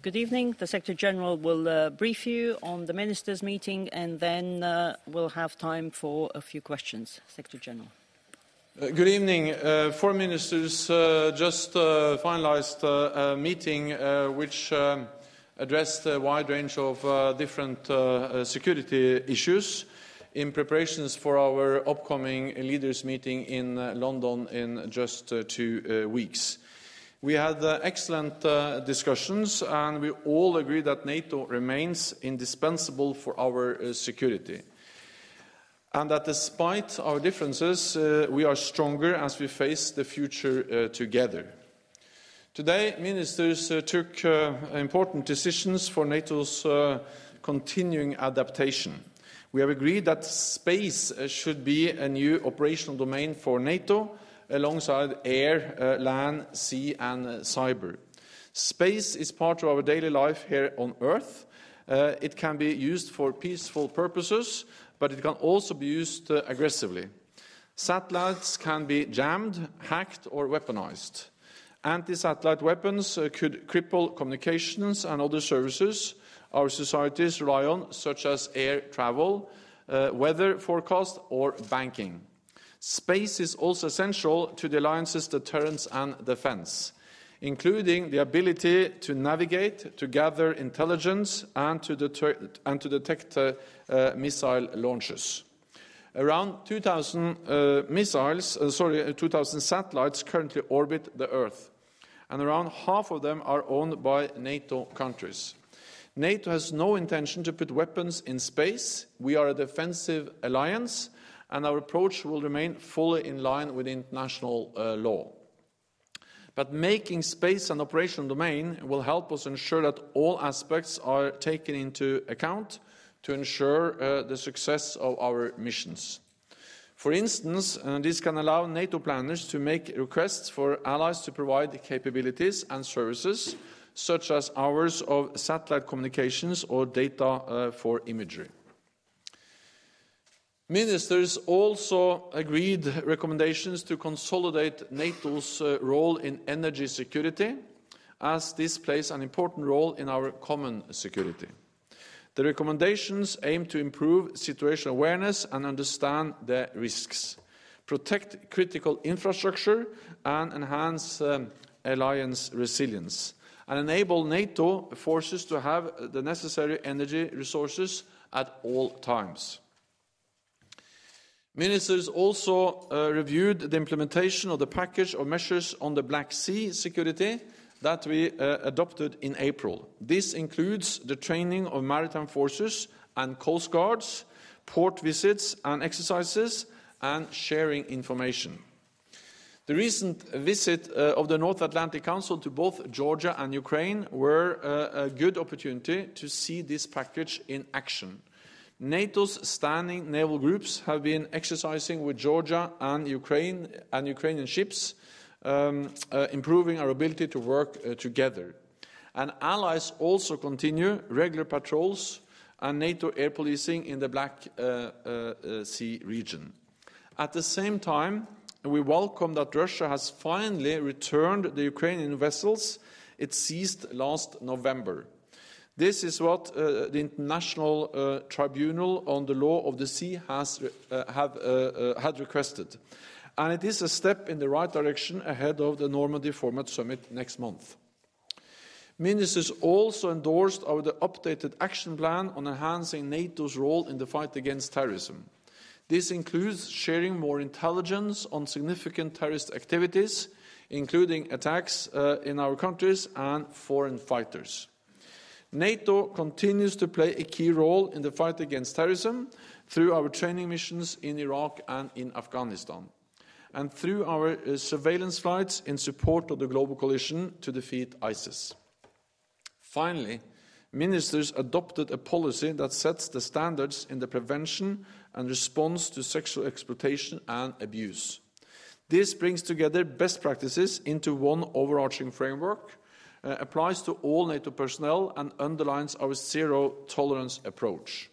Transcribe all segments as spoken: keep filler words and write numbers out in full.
good evening. The Secretary-General will uh, brief you on the Ministers' meeting, and then uh, we'll have time for a few questions. Secretary-General. Uh, good evening. Uh, four ministers uh, just uh, finalized uh, a meeting uh, which um, addressed a wide range of uh, different uh, security issues in preparations for our upcoming leaders' meeting in uh, London in just uh, two uh, weeks. We had uh, excellent uh, discussions, and we all agree that NATO remains indispensable for our uh, security, and that despite our differences, uh, we are stronger as we face the future uh, together. Today, ministers uh, took uh, important decisions for NATO's uh, continuing adaptation. We have agreed that space uh, should be a new operational domain for NATO, alongside air, uh, land, sea and uh, cyber. Space is part of our daily life here on Earth. Uh, it can be used for peaceful purposes, but it can also be used uh, aggressively. Satellites can be jammed, hacked or weaponized. Anti-satellite weapons uh, could cripple communications and other services our societies rely on, such as air travel, uh, weather forecast or banking. Space is also essential to the alliance's deterrence and defence, including the ability to navigate, to gather intelligence and to, deter and to detect uh, uh, missile launches. Around two thousand uh, missiles, uh, sorry, two thousand satellites currently orbit the Earth, and around half of them are owned by NATO countries. NATO has no intention to put weapons in space. We are a defensive alliance, and our approach will remain fully in line with international uh, law. But making space an operational domain will help us ensure that all aspects are taken into account to ensure uh, the success of our missions. For instance, uh, this can allow NATO planners to make requests for allies to provide capabilities and services, such as hours of satellite communications or data uh, for imagery. Ministers also agreed recommendations to consolidate NATO's uh, role in energy security, as this plays an important role in our common security. The recommendations aim to improve situational awareness and understand the risks, protect critical infrastructure and enhance um, alliance resilience, and enable NATO forces to have the necessary energy resources at all times. Ministers also uh, reviewed the implementation of the package of measures on the Black Sea security that we uh, adopted in April. This includes the training of maritime forces and coast guards, port visits and exercises, and sharing information. The recent visit uh, of the North Atlantic Council to both Georgia and Ukraine were uh, a good opportunity to see this package in action. NATO's standing naval groups have been exercising with Georgia and Ukraine and Ukrainian ships, um, uh, improving our ability to work uh, together. And allies also continue regular patrols and NATO air policing in the Black uh, uh, uh, Sea region. At the same time, we welcome that Russia has finally returned the Ukrainian vessels it seized last November. This is what uh, the International uh, Tribunal on the Law of the Sea has uh, have, uh, uh, had requested, and it is a step in the right direction ahead of the Normandy Format Summit next month. Ministers also endorsed our the updated action plan on enhancing NATO's role in the fight against terrorism. This includes sharing more intelligence on significant terrorist activities, including attacks uh, in our countries and foreign fighters. NATO continues to play a key role in the fight against terrorism through our training missions in Iraq and in Afghanistan, and through our uh, surveillance flights in support of the global coalition to defeat ISIS. Finally, ministers adopted a policy that sets the standards in the prevention and response to sexual exploitation and abuse. This brings together best practices into one overarching framework, Uh, applies to all NATO personnel and underlines our zero-tolerance approach.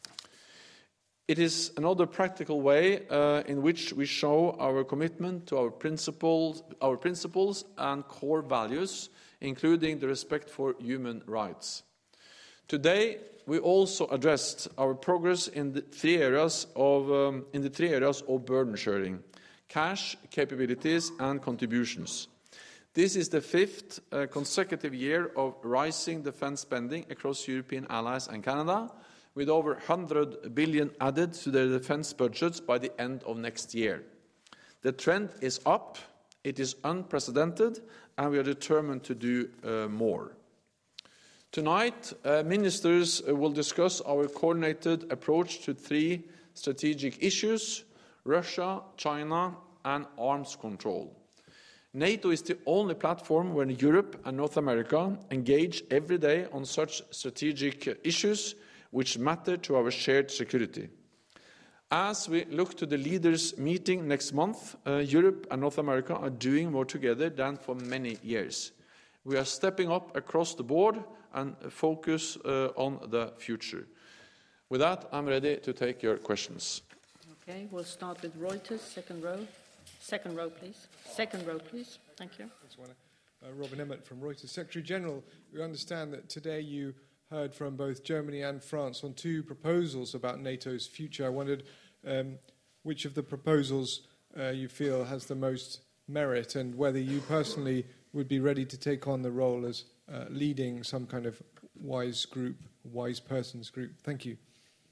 It is another practical way uh, in which we show our commitment to our principles, our principles and core values, including the respect for human rights. Today, we also addressed our progress in the three areas of, um, in the three areas of burden sharing: cash, capabilities, and contributions. This is the fifth uh, consecutive year of rising defence spending across European allies and Canada, with over one hundred billion added to their defence budgets by the end of next year. The trend is up, it is unprecedented, and we are determined to do uh, more. Tonight, uh, ministers will discuss our coordinated approach to three strategic issues: Russia, China, and arms control. NATO is the only platform where Europe and North America engage every day on such strategic issues which matter to our shared security. As we look to the leaders' meeting next month, uh, Europe and North America are doing more together than for many years. We are stepping up across the board and focus uh, on the future. With that, I'm ready to take your questions. Okay, we'll start with Reuters, second row. Second row, please. Second row, please. Thank you. Uh, Robin Emmett from Reuters. Secretary General, we understand that today you heard from both Germany and France on two proposals about NATO's future. I wondered um, which of the proposals uh, you feel has the most merit, and whether you personally would be ready to take on the role as uh, leading some kind of wise group, wise persons group. Thank you.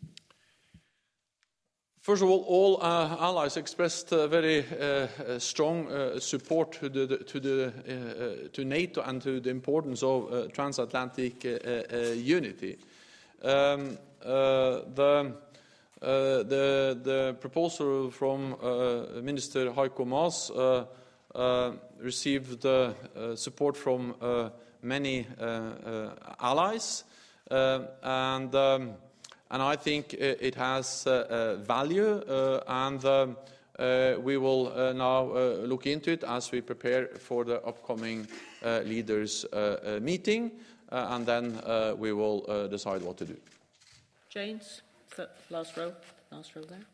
First of all, all uh, allies expressed uh, very uh, uh, strong uh, support to, the, to, the, uh, uh, to NATO and to the importance of uh, transatlantic uh, uh, unity. Um, uh, the, uh, the, the proposal from uh, Minister Heiko Maas uh, uh, received uh, uh, support from uh, many uh, uh, allies, uh, and um, And I think it has uh, uh, value, uh, and um, uh, we will uh, now uh, look into it as we prepare for the upcoming uh, leaders' uh, uh, meeting, uh, and then uh, we will uh, decide what to do. James, last row, last row there.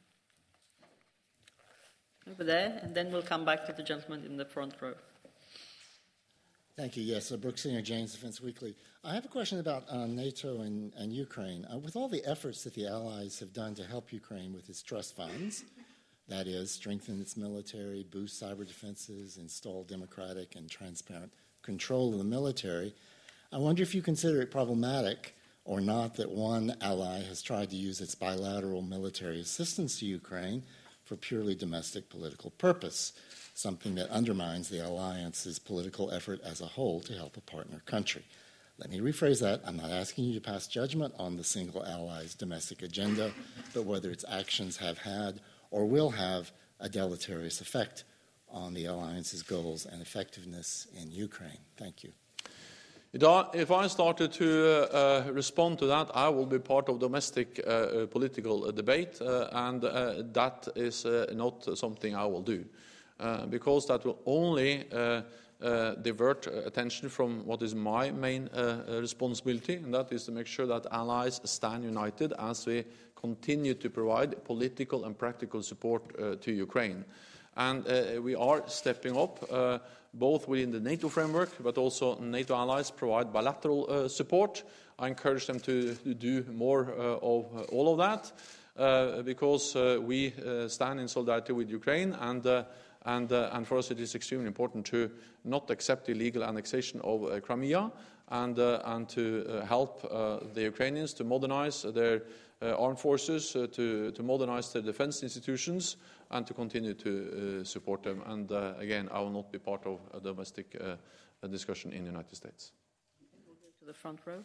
Over there, and then we'll come back to the gentleman in the front row. Thank you. Yes, uh, Brooks Singer, James Defense Weekly. I have a question about uh, NATO and, and Ukraine. Uh, with all the efforts that the Allies have done to help Ukraine with its trust funds, that is, strengthen its military, boost cyber defenses, install democratic and transparent control of the military, I wonder if you consider it problematic or not that one ally has tried to use its bilateral military assistance to Ukraine for purely domestic political purpose, something that undermines the alliance's political effort as a whole to help a partner country. Let me rephrase that. I'm not asking you to pass judgment on the single ally's domestic agenda, but whether its actions have had or will have a deleterious effect on the alliance's goals and effectiveness in Ukraine. Thank you. If I started to uh, respond to that, I will be part of domestic uh, political debate, uh, and uh, that is uh, not something I will do. Uh, because that will only uh, uh, divert attention from what is my main uh, responsibility, and that is to make sure that allies stand united as we continue to provide political and practical support uh, to Ukraine. And uh, we are stepping up, uh, both within the NATO framework, but also NATO allies provide bilateral uh, support. I encourage them to, to do more uh, of uh, all of that, uh, because uh, we uh, stand in solidarity with Ukraine, and uh, And, uh, and for us it is extremely important to not accept the illegal annexation of uh, Crimea, and, uh, and to uh, help uh, the Ukrainians to modernize their uh, armed forces, uh, to, to modernize their defense institutions, and to continue to uh, support them. And uh, again, I will not be part of a domestic uh, a discussion in the United States. We'll go to the front row.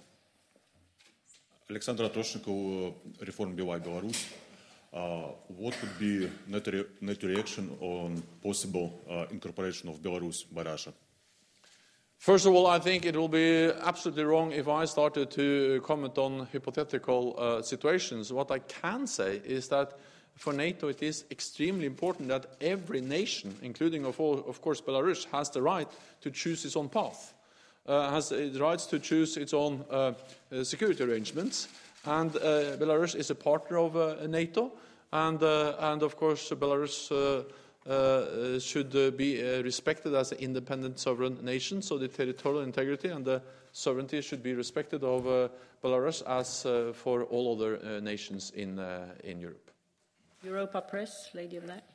Alexander Atroshnikov, Reform B Y Belarus. Uh, what would be NATO, NATO reaction on possible uh, incorporation of Belarus by Russia? First of all, I think it will be absolutely wrong if I started to comment on hypothetical uh, situations. What I can say is that for NATO it is extremely important that every nation, including of, all, of course Belarus, has the right to choose its own path, uh, has the rights to choose its own uh, uh, security arrangements. And uh, Belarus is a partner of uh, NATO, and, uh, and of course Belarus uh, uh, should uh, be uh, respected as an independent sovereign nation, so the territorial integrity and the sovereignty should be respected of uh, Belarus as uh, for all other uh, nations in, uh, in Europe. Europa Press, Lady of that.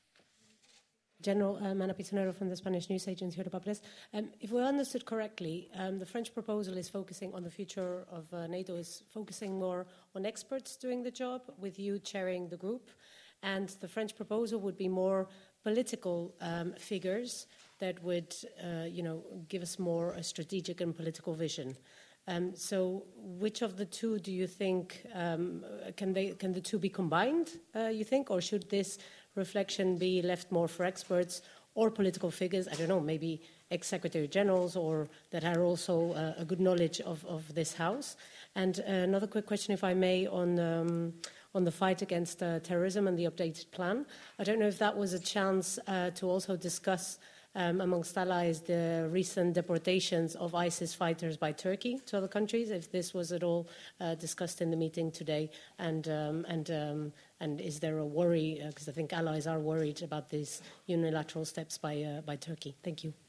General um, Ana Pisonero from the Spanish news agency Europa Press. Um, if we understood correctly, um, the French proposal is focusing on the future of uh, NATO, is focusing more on experts doing the job, with you chairing the group, and the French proposal would be more political um, figures that would, uh, you know, give us more a strategic and political vision. Um, so, which of the two do you think um, can they can the two be combined? Uh, you think, or should this reflection be left more for experts or political figures? I don't know, maybe ex-secretary generals or that are also uh, a good knowledge of, of this house. And uh, another quick question, if I may, on um, on the fight against uh, terrorism and the updated plan. I don't know if that was a chance uh, to also discuss. Um, amongst allies, the recent deportations of ISIS fighters by Turkey to other countries, if this was at all uh, discussed in the meeting today, and um, and um, and is there a worry, because uh, I think allies are worried about these unilateral steps by uh, by Turkey. Thank you.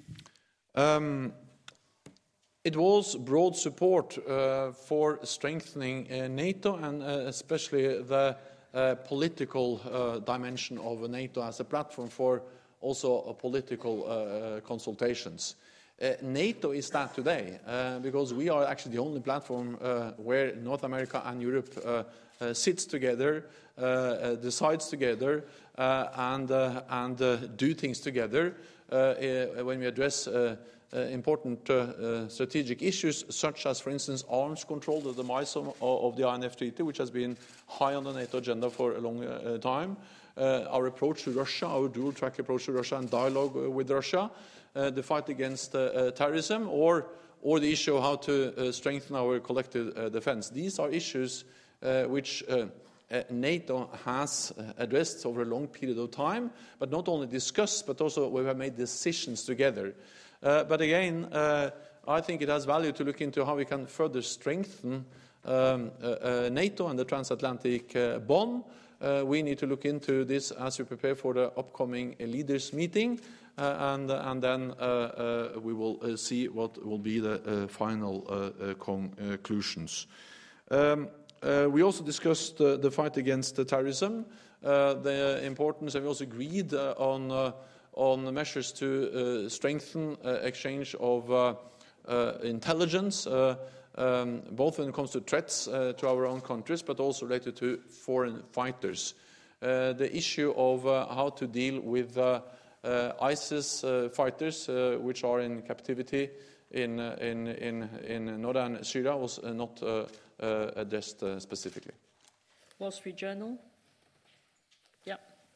Um, it was broad support uh, for strengthening uh, NATO and uh, especially the uh, political uh, dimension of NATO as a platform for also uh, political uh, consultations. Uh, NATO is that today uh, because we are actually the only platform uh, where North America and Europe uh, uh, sits together, uh, uh, decides together, uh, and, uh, and uh, do things together uh, uh, when we address uh, uh, important uh, uh, strategic issues, such as, for instance, arms control, the demise of, of the I N F Treaty, which has been high on the NATO agenda for a long uh, time. Uh, our approach to Russia, our dual-track approach to Russia and dialogue uh, with Russia, uh, the fight against uh, uh, terrorism, or, or the issue of how to uh, strengthen our collective uh, defense. These are issues uh, which uh, uh, NATO has addressed over a long period of time, but not only discussed, but also we have made decisions together. Uh, but again, uh, I think it has value to look into how we can further strengthen um, uh, uh, NATO and the transatlantic uh, bond. Uh, we need to look into this as we prepare for the upcoming uh, leaders' meeting, uh, and, uh, and then uh, uh, we will uh, see what will be the uh, final uh, uh, conclusions. Um, uh, we also discussed uh, the fight against uh, terrorism, uh, the importance, and we also agreed uh, on, uh, on measures to uh, strengthen uh, exchange of uh, uh, intelligence, uh, Um, both when it comes to threats uh, to our own countries, but also related to foreign fighters. Uh, the issue of uh, how to deal with uh, uh, ISIS uh, fighters, uh, which are in captivity in, uh, in, in, in northern Syria, was uh, not uh, uh, addressed uh, specifically. Wall Street Journal. Yeah.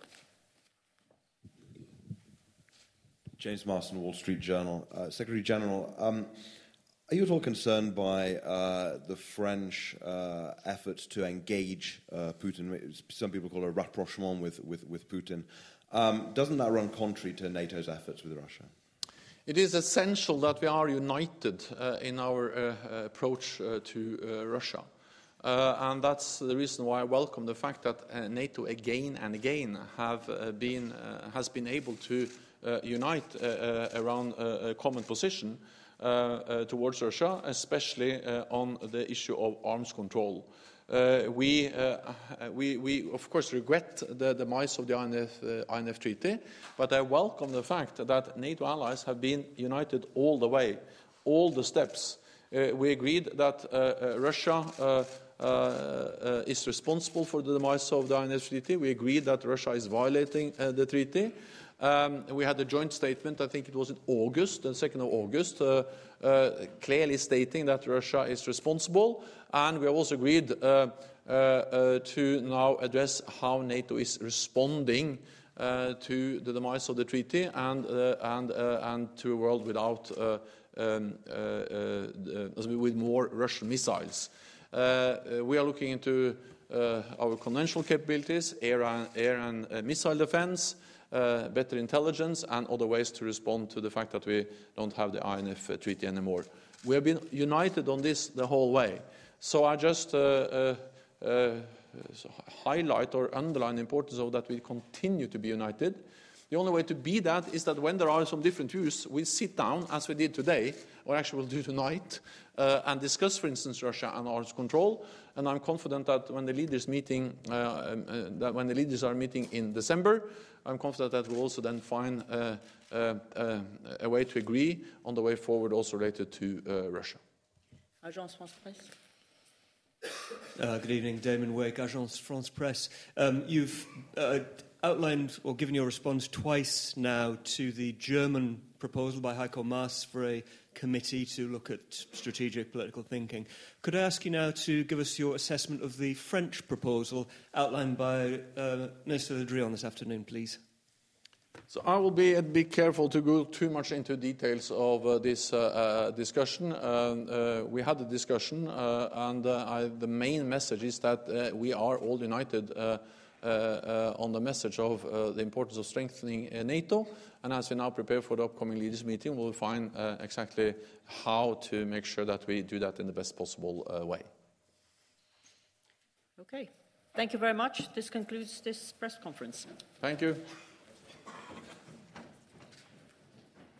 James Marston, Wall Street Journal. Uh, Secretary General, um, are you at all concerned by uh, the French uh, efforts to engage uh, Putin? Some people call it a rapprochement with, with, with Putin. Um, doesn't that run contrary to NATO's efforts with Russia? It is essential that we are united uh, in our uh, approach uh, to uh, Russia. Uh, and that's the reason why I welcome the fact that uh, NATO again and again have uh, been, uh, has been able to uh, unite uh, uh, around uh, a common position Uh, uh, towards Russia, especially uh, on the issue of arms control. Uh, we, uh, we, we, of course, regret the demise of the I N F, uh, I N F Treaty, but I welcome the fact that NATO allies have been united all the way, all the steps. Uh, we agreed that uh, uh, Russia uh, uh, uh, is responsible for the demise of the I N F Treaty. We agreed that Russia is violating uh, the treaty. Um, we had a joint statement, I think it was in August, the second of August, uh, uh, clearly stating that Russia is responsible, and we have also agreed uh, uh, uh, to now address how NATO is responding uh, to the demise of the treaty and, uh, and, uh, and to a world without, uh, um, uh, uh, with more Russian missiles. Uh, we are looking into uh, our conventional capabilities, air and, air and uh, missile defense, Uh, better intelligence, and other ways to respond to the fact that we don't have the I N F uh, treaty anymore. We have been united on this the whole way. So I just uh, uh, uh, so highlight or underline the importance of that we continue to be united. The only way to be that is that when there are some different views, we sit down, as we did today, or actually we'll do tonight, uh, and discuss, for instance, Russia and arms control. And I'm confident that when the leaders meeting, uh, uh, that when the leaders are meeting in December, I'm confident that we'll also then find uh, uh, uh, a way to agree on the way forward, also related to uh, Russia. Agence France Presse. Uh, good evening, Damon Wake, Agence France Presse. Um, you've uh, outlined or given your response twice now to the German proposal by Heiko Maas for a committee to look at strategic political thinking. Could I ask you now to give us your assessment of the French proposal outlined by uh, Minister Le Drian this afternoon, please? So I will be a bit careful to go too much into details of uh, this uh, uh, discussion. Uh, uh, we had a discussion, uh, and uh, I, the main message is that uh, we are all united uh, uh, uh, on the message of uh, the importance of strengthening uh, NATO. And as we now prepare for the upcoming leaders' meeting, we'll find uh, exactly how to make sure that we do that in the best possible uh, way. Okay. Thank you very much. This concludes this press conference. Thank you.